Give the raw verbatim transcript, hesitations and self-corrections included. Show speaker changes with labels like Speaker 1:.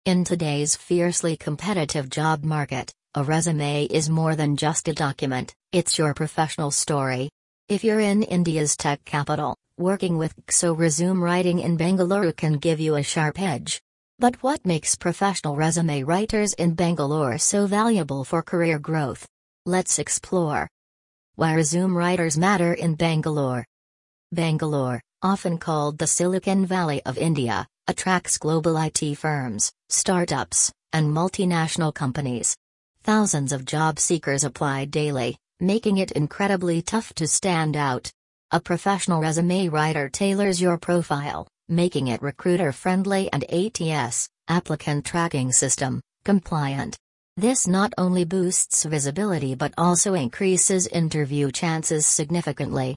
Speaker 1: In today's fiercely competitive job market, a resume is more than just a document, it's your professional story. If you're in India's tech capital, working with X O resume writing in Bengaluru can give you a sharp edge. But what makes professional resume writers in Bangalore so valuable for career growth? Let's explore why resume writers matter in Bangalore. Bangalore, often called the Silicon Valley of India, attracts global I T firms, startups, and multinational companies. Thousands of job seekers apply daily, making it incredibly tough to stand out. A professional resume writer tailors your profile, making it recruiter-friendly and A T S, applicant tracking system, compliant. This not only boosts visibility but also increases interview chances significantly.